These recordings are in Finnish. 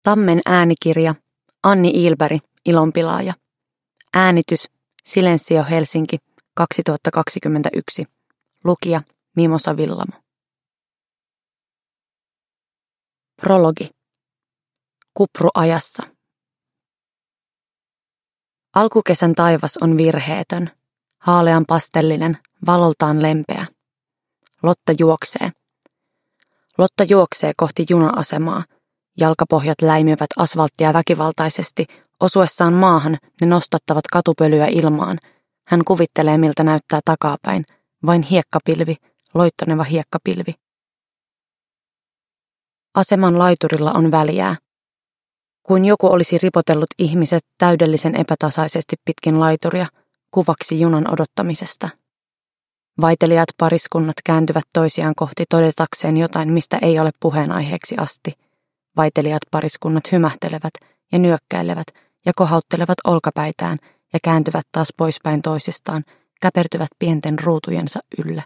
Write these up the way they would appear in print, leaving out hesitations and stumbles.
Tammen äänikirja, Anni Ilberg, Ilonpilaaja. Äänitys, Silensio Helsinki, 2021. Lukija, Mimosa Villamo. Prologi. Kupruajassa. Alkukesän taivas on virheetön, haalean pastellinen, valoltaan lempeä. Lotta juoksee. Lotta juoksee kohti juna-asemaa. Jalkapohjat läimivät asfalttia väkivaltaisesti, osuessaan maahan ne nostattavat katupölyä ilmaan. Hän kuvittelee, miltä näyttää takapäin, vain hiekkapilvi, loittoneva hiekkapilvi. Aseman laiturilla on väljää. Kuin joku olisi ripotellut ihmiset täydellisen epätasaisesti pitkin laituria, kuvaksi junan odottamisesta. Vaitelijat pariskunnat kääntyvät toisiaan kohti todetakseen jotain, mistä ei ole puheenaiheeksi asti. Vaitelijat pariskunnat hymähtelevät ja nyökkäilevät ja kohauttelevat olkapäitään ja kääntyvät taas poispäin toisistaan, käpertyvät pienten ruutujensa yllä.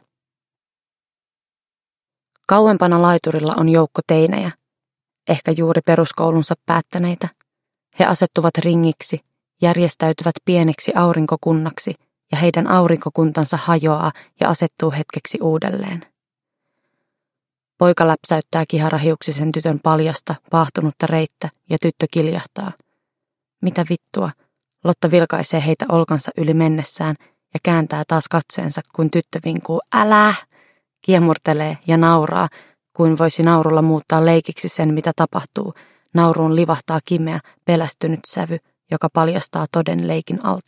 Kauempana laiturilla on joukko teinejä, ehkä juuri peruskoulunsa päättäneitä. He asettuvat ringiksi, järjestäytyvät pieneksi aurinkokunnaksi ja heidän aurinkokuntansa hajoaa ja asettuu hetkeksi uudelleen. Poika läpsäyttää kiharahiuksisen tytön paljasta, paahtunutta reittä ja tyttö kiljahtaa. Mitä vittua? Lotta vilkaisee heitä olkansa yli mennessään ja kääntää taas katseensa, kun tyttö vinkuu älä, kiemurtelee ja nauraa, kuin voisi naurulla muuttaa leikiksi sen, mitä tapahtuu. Nauruun livahtaa kimeä, pelästynyt sävy, joka paljastaa toden leikin alta.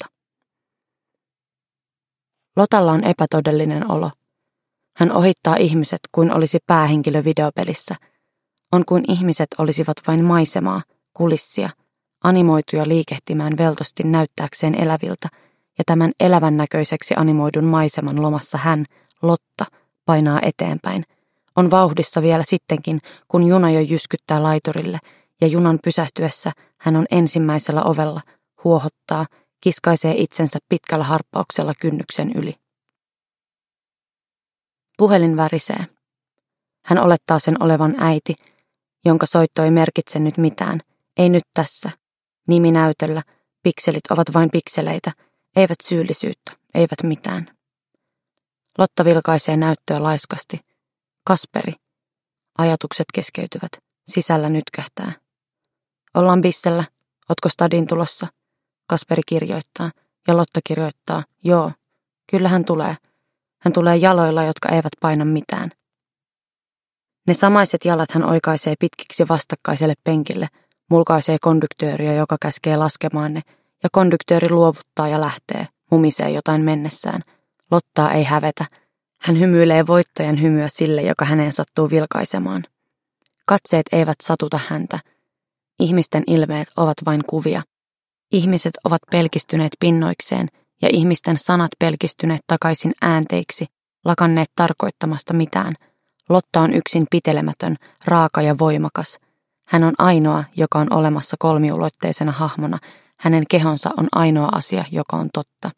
Lotalla on epätodellinen olo. Hän ohittaa ihmiset kuin olisi päähenkilö videopelissä. On kuin ihmiset olisivat vain maisemaa, kulissia, animoituja liikehtimään veltosti näyttääkseen eläviltä, ja tämän elävän näköiseksi animoidun maiseman lomassa hän, Lotta, painaa eteenpäin. On vauhdissa vielä sittenkin, kun juna jo jyskyttää laiturille, ja junan pysähtyessä hän on ensimmäisellä ovella, huohottaa, kiskaisee itsensä pitkällä harppauksella kynnyksen yli. Puhelin värisee. Hän olettaa sen olevan äiti, jonka soitto ei merkitse nyt mitään. Ei nyt tässä. Nimi näytöllä. Pikselit ovat vain pikseleitä. Eivät syyllisyyttä. Eivät mitään. Lotta vilkaisee näyttöä laiskasti. Kasperi. Ajatukset keskeytyvät. Sisällä nytkähtää. Ollaan bissellä. Otko stadin tulossa? Kasperi kirjoittaa. Ja Lotta kirjoittaa. Joo. Kyllä hän tulee. Hän tulee jaloilla, jotka eivät paina mitään. Ne samaiset jalat hän oikaisee pitkiksi vastakkaiselle penkille, mulkaisee konduktööriä, joka käskee laskemaan ne, ja konduktööri luovuttaa ja lähtee, mumisee jotain mennessään. Lottaa ei hävetä. Hän hymyilee voittajan hymyä sille, joka häneen sattuu vilkaisemaan. Katseet eivät satuta häntä. Ihmisten ilmeet ovat vain kuvia. Ihmiset ovat pelkistyneet pinnoikseen, ja ihmisten sanat pelkistyneet takaisin äänteiksi, lakanneet tarkoittamasta mitään. Lotta on yksin pitelemätön, raaka ja voimakas. Hän on ainoa, joka on olemassa kolmiulotteisena hahmona. Hänen kehonsa on ainoa asia, joka on totta.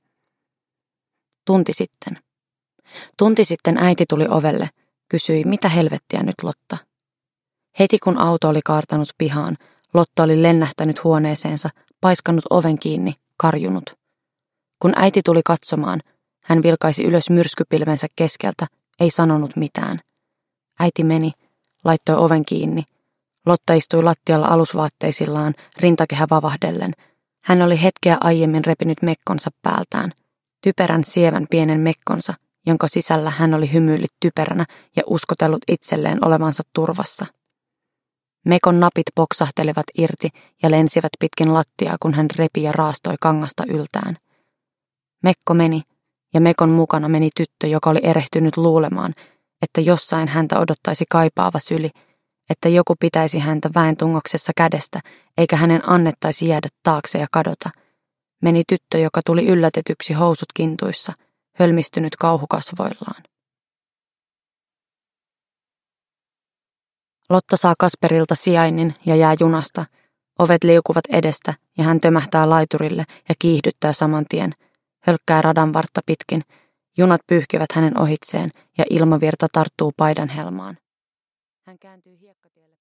Tunti sitten äiti tuli ovelle, kysyi, mitä helvettiä nyt Lotta. Heti kun auto oli kaartanut pihaan, Lotta oli lennähtänyt huoneeseensa, paiskannut oven kiinni, karjunut. Kun äiti tuli katsomaan, hän vilkaisi ylös myrskypilvensä keskeltä, ei sanonut mitään. Äiti meni, laittoi oven kiinni. Lotta istui lattialla alusvaatteisillaan, rintakehä vavahdellen. Hän oli hetkeä aiemmin repinyt mekkonsa päältään. Typerän sievän pienen mekkonsa, jonka sisällä hän oli hymyillyt typeränä ja uskotellut itselleen olevansa turvassa. Mekon napit poksahtelivat irti ja lensivät pitkin lattiaa, kun hän repi ja raastoi kangasta yltään. Mekko meni, ja Mekon mukana meni tyttö, joka oli erehtynyt luulemaan, että jossain häntä odottaisi kaipaava syli, että joku pitäisi häntä väentungoksessa kädestä, eikä hänen annettaisi jäädä taakse ja kadota. Meni tyttö, joka tuli yllätetyksi housut kintuissa, hölmistynyt kauhukasvoillaan. Lotta saa Kasperilta sijainnin ja jää junasta. Ovet liukuvat edestä ja hän tömähtää laiturille ja kiihdyttää saman tien. Hölkkää radan vartta pitkin. Junat pyyhkivät hänen ohitseen ja ilmavirta tarttuu paidan helmaan. Hän kääntyy hiekkatielle.